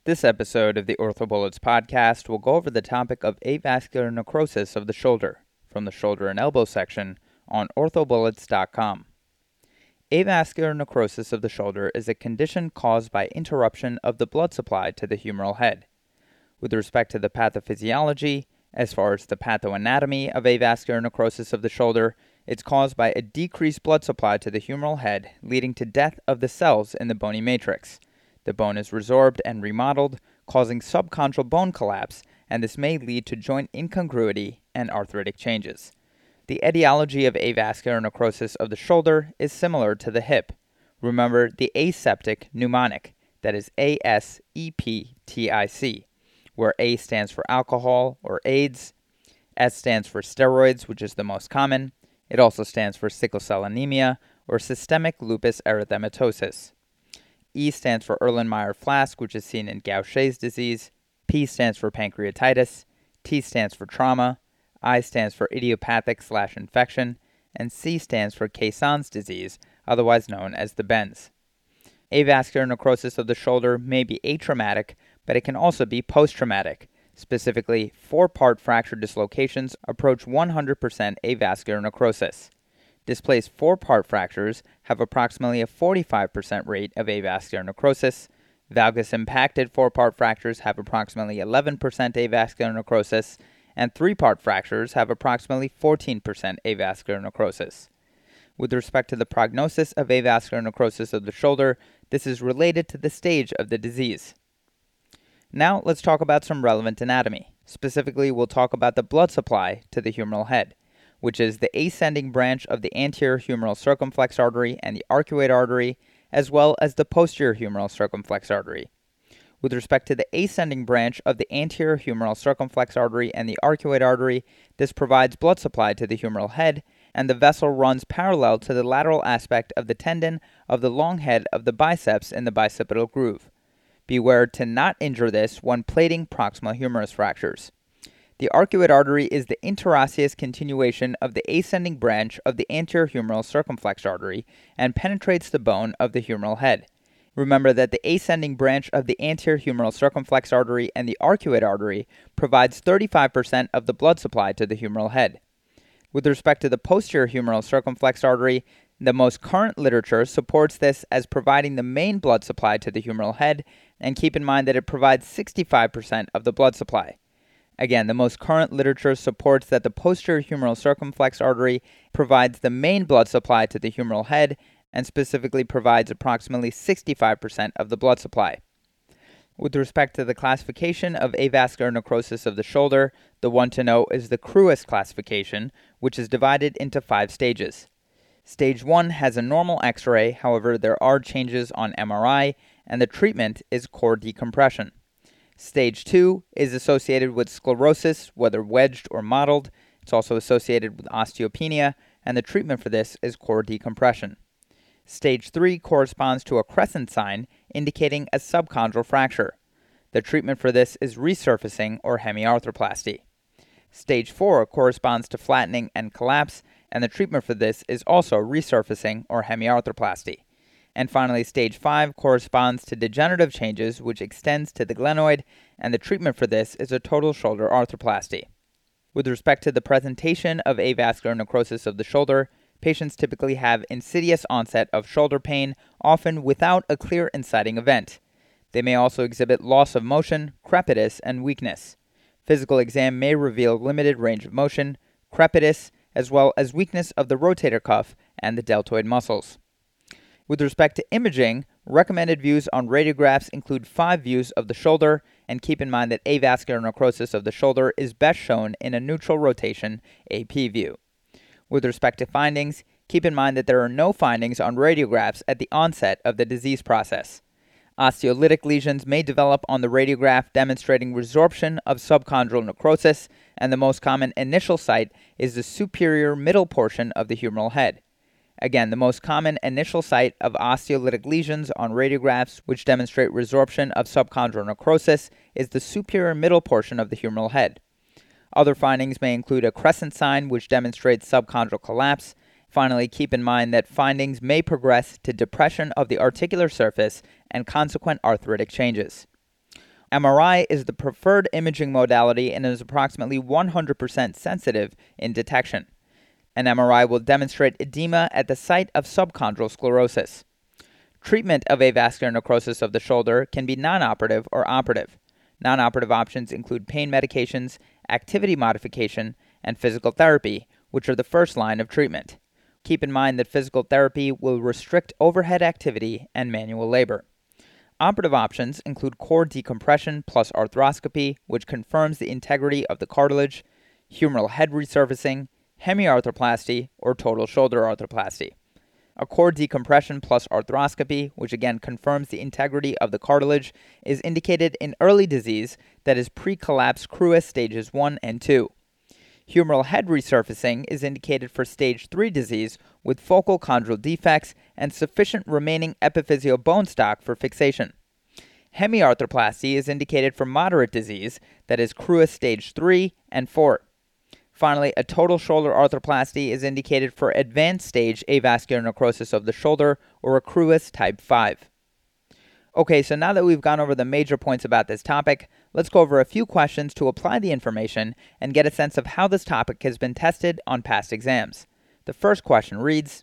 This episode of the OrthoBullets podcast will go over the topic of avascular necrosis of the shoulder from the shoulder and elbow section on orthobullets.com. Avascular necrosis of the shoulder is a condition caused by interruption of the blood supply to the humeral head. With respect to the pathophysiology, as far as the pathoanatomy of avascular necrosis of the shoulder, it's caused by a decreased blood supply to the humeral head, leading to death of the cells in the bony matrix. The bone is resorbed and remodeled, causing subchondral bone collapse, and this may lead to joint incongruity and arthritic changes. The etiology of avascular necrosis of the shoulder is similar to the hip. Remember the aseptic mnemonic, that is ASEPTIC, where A stands for alcohol or AIDS, S stands for steroids, which is the most common. It also stands for sickle cell anemia or systemic lupus erythematosus. E stands for Erlenmeyer-Flask, which is seen in Gaucher's disease. P stands for pancreatitis. T stands for trauma. I stands for idiopathic/infection. And C stands for Caisson's disease, otherwise known as the bends. Avascular necrosis of the shoulder may be atraumatic, but it can also be post-traumatic. Specifically, 4-part fracture dislocations approach 100% avascular necrosis. Displaced 4-part fractures have approximately a 45% rate of avascular necrosis. Valgus-impacted 4-part fractures have approximately 11% avascular necrosis, and 3-part fractures have approximately 14% avascular necrosis. With respect to the prognosis of avascular necrosis of the shoulder, this is related to the stage of the disease. Now let's talk about some relevant anatomy. Specifically, we'll talk about the blood supply to the humeral head, which is the ascending branch of the anterior humeral circumflex artery and the arcuate artery, as well as the posterior humeral circumflex artery. With respect to the ascending branch of the anterior humeral circumflex artery and the arcuate artery, this provides blood supply to the humeral head, and the vessel runs parallel to the lateral aspect of the tendon of the long head of the biceps in the bicipital groove. Beware to not injure this when plating proximal humerus fractures. The arcuate artery is the interosseous continuation of the ascending branch of the anterior humeral circumflex artery and penetrates the bone of the humeral head. Remember that the ascending branch of the anterior humeral circumflex artery and the arcuate artery provides 35% of the blood supply to the humeral head. With respect to the posterior humeral circumflex artery, the most current literature supports this as providing the main blood supply to the humeral head, and keep in mind that it provides 65% of the blood supply. Again, the most current literature supports that the posterior humeral circumflex artery provides the main blood supply to the humeral head and specifically provides approximately 65% of the blood supply. With respect to the classification of avascular necrosis of the shoulder, the one to know is the Kruis classification, which is divided into 5 stages. Stage 1 has a normal X-ray, however, there are changes on MRI, and the treatment is core decompression. Stage 2 is associated with sclerosis, whether wedged or mottled. It's also associated with osteopenia, and the treatment for this is core decompression. Stage 3 corresponds to a crescent sign indicating a subchondral fracture. The treatment for this is resurfacing or hemiarthroplasty. Stage 4 corresponds to flattening and collapse, and the treatment for this is also resurfacing or hemiarthroplasty. And finally, stage 5 corresponds to degenerative changes, which extends to the glenoid, and the treatment for this is a total shoulder arthroplasty. With respect to the presentation of avascular necrosis of the shoulder, patients typically have insidious onset of shoulder pain, often without a clear inciting event. They may also exhibit loss of motion, crepitus, and weakness. Physical exam may reveal limited range of motion, crepitus, as well as weakness of the rotator cuff and the deltoid muscles. With respect to imaging, recommended views on radiographs include 5 views of the shoulder, and keep in mind that avascular necrosis of the shoulder is best shown in a neutral rotation AP view. With respect to findings, keep in mind that there are no findings on radiographs at the onset of the disease process. Osteolytic lesions may develop on the radiograph demonstrating resorption of subchondral necrosis, and the most common initial site is the superior middle portion of the humeral head. Again, the most common initial site of osteolytic lesions on radiographs which demonstrate resorption of subchondral necrosis is the superior middle portion of the humeral head. Other findings may include a crescent sign which demonstrates subchondral collapse. Finally, keep in mind that findings may progress to depression of the articular surface and consequent arthritic changes. MRI is the preferred imaging modality and is approximately 100% sensitive in detection. An MRI will demonstrate edema at the site of subchondral sclerosis. Treatment of avascular necrosis of the shoulder can be non-operative or operative. Non-operative options include pain medications, activity modification, and physical therapy, which are the first line of treatment. Keep in mind that physical therapy will restrict overhead activity and manual labor. Operative options include core decompression plus arthroscopy, which confirms the integrity of the cartilage, humeral head resurfacing, hemiarthroplasty, or total shoulder arthroplasty. A core decompression plus arthroscopy, which again confirms the integrity of the cartilage, is indicated in early disease that is pre-collapse crus stages 1 and 2. Humeral head resurfacing is indicated for stage 3 disease with focal chondral defects and sufficient remaining epiphyseal bone stock for fixation. Hemiarthroplasty is indicated for moderate disease that is crus stage 3 and 4. Finally, a total shoulder arthroplasty is indicated for advanced stage avascular necrosis of the shoulder or a crus type 5. Okay, so now that we've gone over the major points about this topic, let's go over a few questions to apply the information and get a sense of how this topic has been tested on past exams. The first question reads,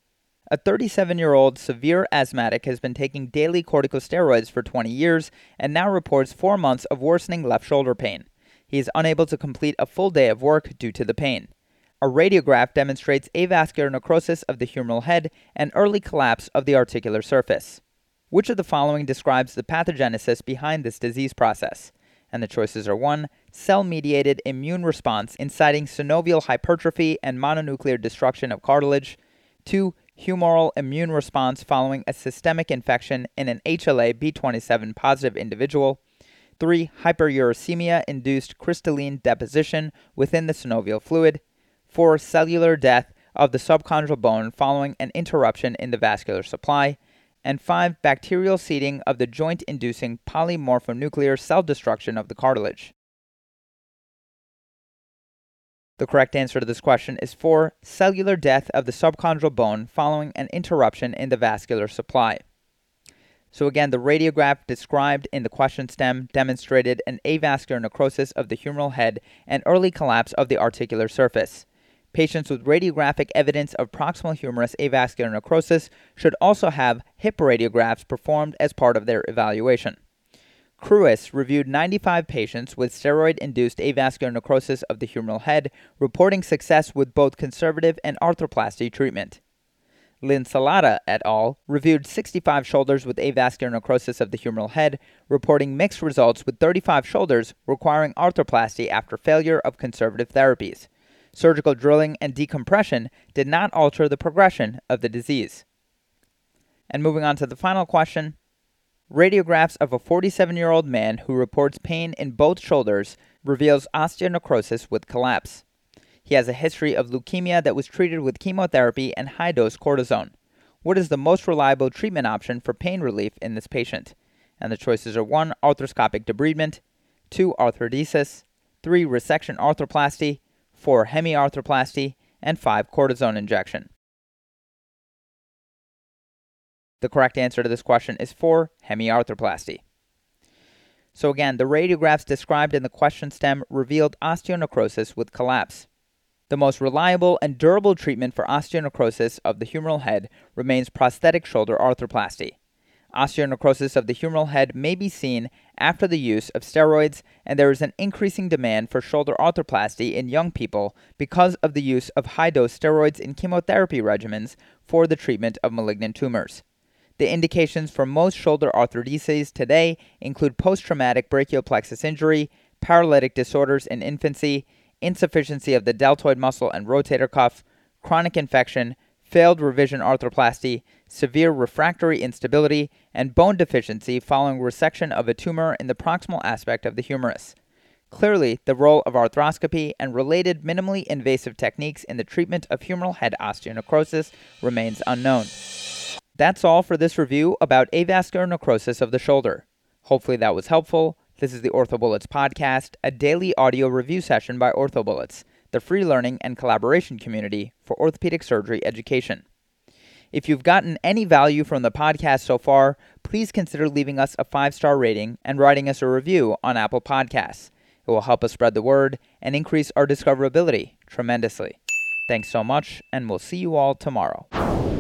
a 37-year-old severe asthmatic has been taking daily corticosteroids for 20 years and now reports 4 months of worsening left shoulder pain. He is unable to complete a full day of work due to the pain. A radiograph demonstrates avascular necrosis of the humeral head and early collapse of the articular surface. Which of the following describes the pathogenesis behind this disease process? And the choices are 1. Cell-mediated immune response inciting synovial hypertrophy and mononuclear destruction of cartilage. 2. Humoral immune response following a systemic infection in an HLA-B27 positive individual. 3. Hyperuricemia-induced crystalline deposition within the synovial fluid. 4. Cellular death of the subchondral bone following an interruption in the vascular supply. And 5. Bacterial seeding of the joint-inducing polymorphonuclear cell destruction of the cartilage. The correct answer to this question is 4. Cellular death of the subchondral bone following an interruption in the vascular supply. So again, the radiograph described in the question stem demonstrated an avascular necrosis of the humeral head and early collapse of the articular surface. Patients with radiographic evidence of proximal humerus avascular necrosis should also have hip radiographs performed as part of their evaluation. Crus reviewed 95 patients with steroid-induced avascular necrosis of the humeral head, reporting success with both conservative and arthroplasty treatment. Linsalata et al. Reviewed 65 shoulders with avascular necrosis of the humeral head, reporting mixed results with 35 shoulders requiring arthroplasty after failure of conservative therapies. Surgical drilling and decompression did not alter the progression of the disease. And moving on to the final question, radiographs of a 47-year-old man who reports pain in both shoulders reveals osteonecrosis with collapse. He has a history of leukemia that was treated with chemotherapy and high-dose cortisone. What is the most reliable treatment option for pain relief in this patient? And the choices are 1. Arthroscopic debridement, 2. Arthrodesis, 3. Resection arthroplasty, 4. Hemiarthroplasty, and 5. Cortisone injection. The correct answer to this question is 4. Hemiarthroplasty. So again, the radiographs described in the question stem revealed osteonecrosis with collapse. The most reliable and durable treatment for osteonecrosis of the humeral head remains prosthetic shoulder arthroplasty. Osteonecrosis of the humeral head may be seen after the use of steroids, and there is an increasing demand for shoulder arthroplasty in young people because of the use of high-dose steroids in chemotherapy regimens for the treatment of malignant tumors. The indications for most shoulder arthrodeses today include post-traumatic brachial plexus injury, paralytic disorders in infancy, insufficiency of the deltoid muscle and rotator cuff, chronic infection, failed revision arthroplasty, severe refractory instability, and bone deficiency following resection of a tumor in the proximal aspect of the humerus. Clearly, the role of arthroscopy and related minimally invasive techniques in the treatment of humeral head osteonecrosis remains unknown. That's all for this review about avascular necrosis of the shoulder. Hopefully that was helpful. This is the OrthoBullets podcast, a daily audio review session by OrthoBullets, the free learning and collaboration community for orthopedic surgery education. If you've gotten any value from the podcast so far, please consider leaving us a 5-star rating and writing us a review on Apple Podcasts. It will help us spread the word and increase our discoverability tremendously. Thanks so much, and we'll see you all tomorrow.